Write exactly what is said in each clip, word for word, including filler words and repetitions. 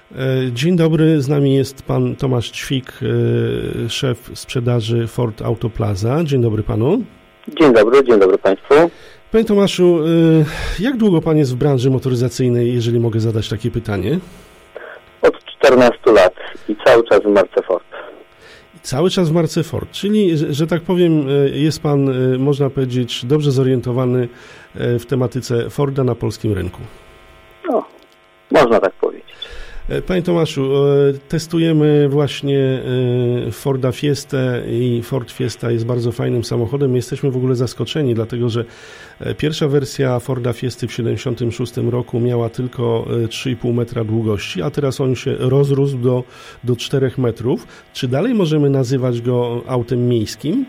Dzień dobry, z nami jest pan Tomasz Ćwik, szef sprzedaży Ford Autoplaza. Dzień dobry panu. Dzień dobry, dzień dobry państwu. Panie Tomaszu, jak długo pan jest w branży motoryzacyjnej, jeżeli mogę zadać takie pytanie? Od czternastu lat i cały czas w marce Ford. Cały czas w marce Ford, czyli, że, że tak powiem, jest pan, można powiedzieć, dobrze zorientowany w tematyce Forda na polskim rynku. No, można tak powiedzieć. Panie Tomaszu, testujemy właśnie Forda Fiestę i Ford Fiesta jest bardzo fajnym samochodem. Jesteśmy w ogóle zaskoczeni, dlatego że pierwsza wersja Forda Fiesty w siedemdziesiątym szóstym roku miała tylko trzy i pół metra długości, a teraz on się rozrósł do, do czterech metrów. Czy dalej możemy nazywać go autem miejskim?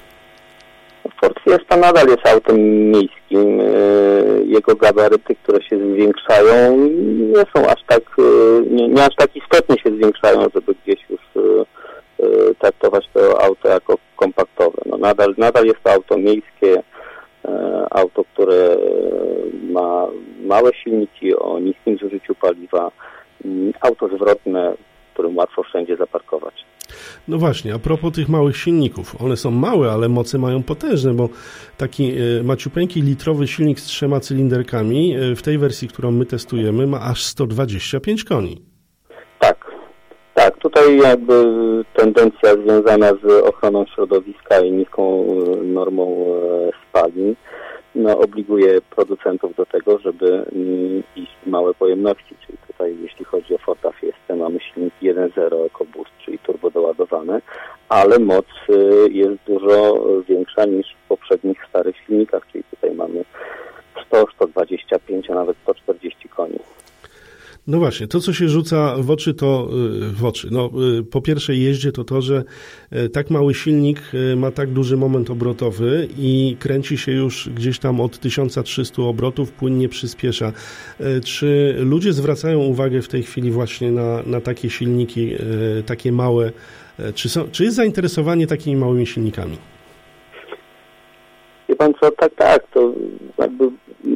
Ford Fiesta nadal jest autem miejskim. Jego gabaryty, które się zwiększają, nie są aż tak, nie, nie aż tak istotnie się zwiększają, żeby gdzieś już traktować to auto jako kompaktowe. No nadal, nadal jest to auto miejskie, auto, które ma małe silniki o niskim zużyciu paliwa, auto zwrotne, którym łatwo wszędzie zaparkować. No właśnie, a propos tych małych silników. One są małe, ale moce mają potężne, bo taki maciupeńki litrowy silnik z trzema cylinderkami w tej wersji, którą my testujemy, ma aż sto dwadzieścia pięć koni. Tak, tak. Tutaj jakby tendencja związana z ochroną środowiska i niską normą spalin no, obliguje producentów do tego, żeby iść w małe pojemności, czyli tutaj jeśli chodzi o Forda Fiestę mamy silnik jeden zero EcoBoost, czyli turbodoładowany, ale moc jest dużo większa niż w poprzednich starych silnikach, czyli tutaj mamy sto, sto dwadzieścia pięć, a nawet sto czterdzieści koni. No właśnie, to co się rzuca w oczy to w oczy. No, po pierwszej jeździe to to, że tak mały silnik ma tak duży moment obrotowy i kręci się już gdzieś tam od tysiąc trzysta obrotów, płynnie przyspiesza. Czy ludzie zwracają uwagę w tej chwili właśnie na, na takie silniki, takie małe? Czy, są, czy jest zainteresowanie takimi małymi silnikami? Wie pan co, tak, tak, to jakby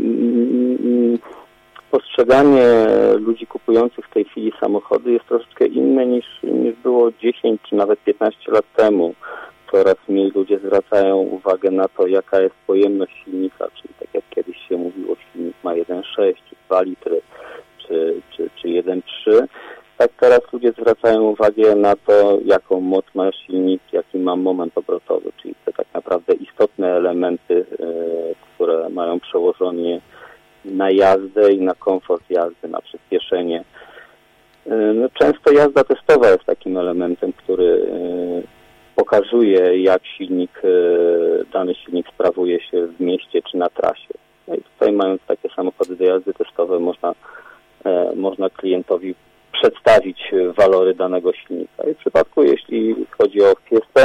mm, postrzeganie ludzi kupujących w tej chwili samochody jest troszeczkę inne niż, niż było dziesięć czy nawet piętnaście lat temu. Coraz mniej ludzie zwracają uwagę na to, jaka jest pojemność silnika, czyli tak jak kiedyś się mówiło, silnik ma jeden przecinek sześć, czy dwa litry, czy, czy, czy jeden przecinek trzy. Tak teraz ludzie zwracają uwagę na to, jaką moc ma silnik, jaki ma moment obrotowy, czyli te tak naprawdę istotne elementy, y, które mają przełożenie na jazdę i na komfort jazdy, na przyspieszenie. No, często jazda testowa jest takim elementem, który pokazuje, jak silnik, dany silnik sprawuje się w mieście czy na trasie. No i tutaj mając takie samochody do jazdy testowe można, można klientowi przedstawić walory danego silnika. I w przypadku, jeśli chodzi o Fiestę,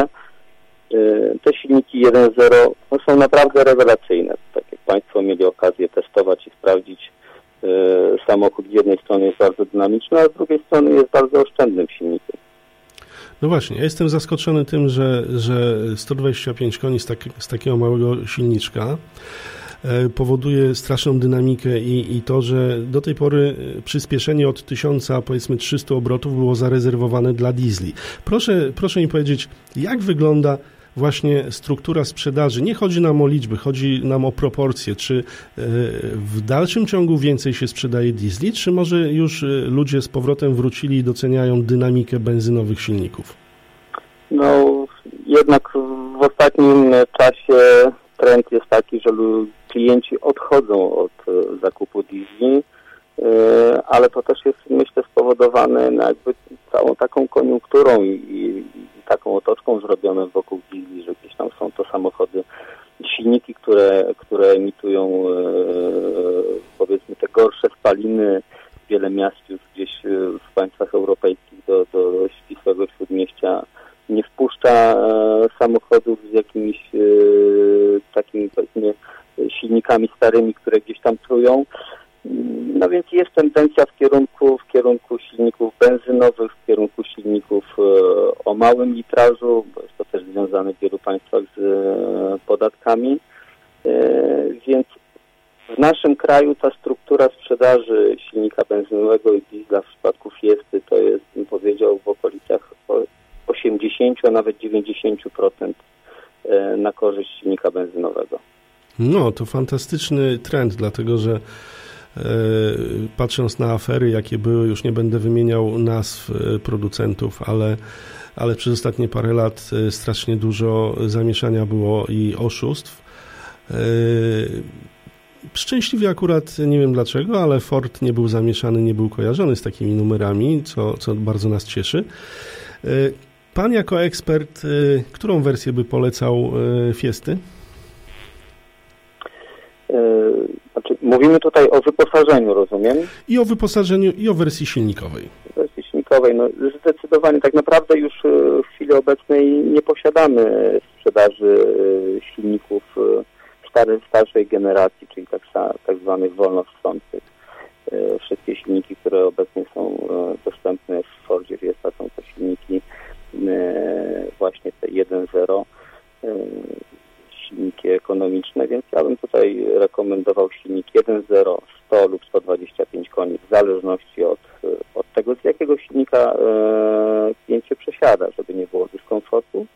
te silniki jeden zero no, są naprawdę rewelacyjne. Tak jak państwo mieli okazję testować i sprawdzić, yy, samochód z jednej strony jest bardzo dynamiczny, a z drugiej strony jest bardzo oszczędnym silnikiem. No właśnie, ja jestem zaskoczony tym, że, że sto dwadzieścia pięć koni z, tak, z takiego małego silniczka powoduje straszną dynamikę i, i to, że do tej pory przyspieszenie od tysiąc, powiedzmy trzysta obrotów było zarezerwowane dla diesli. Proszę, proszę mi powiedzieć, jak wygląda właśnie struktura sprzedaży? Nie chodzi nam o liczby, chodzi nam o proporcje. Czy w dalszym ciągu więcej się sprzedaje diesli, czy może już ludzie z powrotem wrócili i doceniają dynamikę benzynowych silników? No, jednak w ostatnim czasie trend jest taki, że klienci odchodzą od zakupu diesli, ale to też jest, myślę, spowodowane jakby całą taką koniunkturą i, i taką otoczką zrobioną wokół diesli, że gdzieś tam są to samochody, silniki, które, które emitują powiedzmy te gorsze spaliny. Wiele miast już gdzieś w państwach europejskich do, do ścisłego śródmieścia nie wpuszcza samochodów z jakimiś takimi powiedzmy silnikami starymi, które gdzieś tam trują. No więc jest tendencja w kierunku, w kierunku silników benzynowych, w kierunku silników e, o małym litrażu, bo jest to też związane w wielu państwach z e, podatkami. E, więc w naszym kraju ta struktura sprzedaży silnika benzynowego i diesla w przypadku Fiesty to jest, bym powiedział, w okolicach osiemdziesiąt, a nawet dziewięćdziesiąt procent na korzyść silnika benzynowego. No, to fantastyczny trend, dlatego że e, patrząc na afery, jakie były, już nie będę wymieniał nazw producentów, ale, ale przez ostatnie parę lat strasznie dużo zamieszania było i oszustw. E, szczęśliwie akurat, nie wiem dlaczego, ale Ford nie był zamieszany, nie był kojarzony z takimi numerami, co, co bardzo nas cieszy. E, pan jako ekspert, e, którą wersję by polecał e, Fiesty? Znaczy, mówimy tutaj o wyposażeniu, rozumiem? I o wyposażeniu, i o wersji silnikowej. Wersji silnikowej, no zdecydowanie. Tak naprawdę już w chwili obecnej nie posiadamy sprzedaży silników starej, starszej generacji, czyli tak, tak zwanych wolnossących. Wszystkie silniki, które obecnie są dostępne w Fordzie Fiesta, są to silniki właśnie te jeden zero. Silniki ekonomiczne, więc ja bym tutaj rekomendował silnik jeden zero, sto lub sto dwadzieścia pięć koni, w zależności od, od tego, z jakiego silnika e, klient się przesiada, żeby nie było dyskomfortu.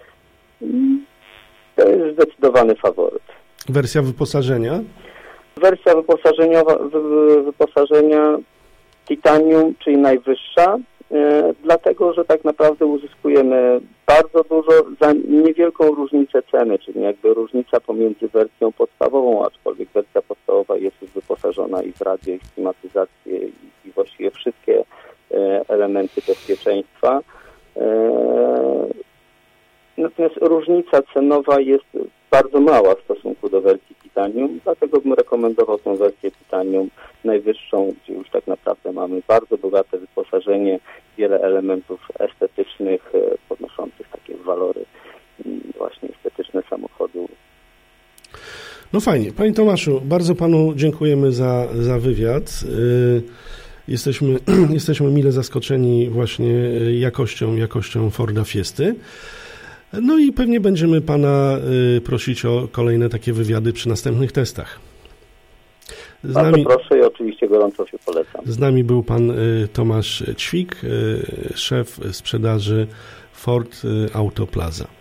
To jest zdecydowany faworyt. Wersja wyposażenia? Wersja wyposażeniowa, wy, wyposażenia titanium, czyli najwyższa, e, dlatego, że tak naprawdę uzyskujemy bardzo dużo za niewielką różnicę ceny, czyli jakby różnica pomiędzy wersją podstawową, aczkolwiek wersja podstawowa jest już wyposażona i w radio, i w klimatyzację, i, i właściwie wszystkie e, elementy bezpieczeństwa. E, natomiast różnica cenowa jest bardzo mała w stosunku do wersji titanium, dlatego bym rekomendował tę wersję titanium najwyższą, gdzie już tak naprawdę mamy bardzo bogate wyposażenie, wiele elementów estetycznych podnoszących takie walory właśnie estetyczne samochodu. No fajnie. Panie Tomaszu, bardzo panu dziękujemy za, za wywiad. Jesteśmy, jesteśmy mile zaskoczeni właśnie jakością, jakością Forda Fiesty. No i pewnie będziemy pana prosić o kolejne takie wywiady przy następnych testach. Z Bardzo nami, proszę i oczywiście gorąco się polecam. Z nami był pan Tomasz Ćwik, szef sprzedaży Ford Auto Plaza.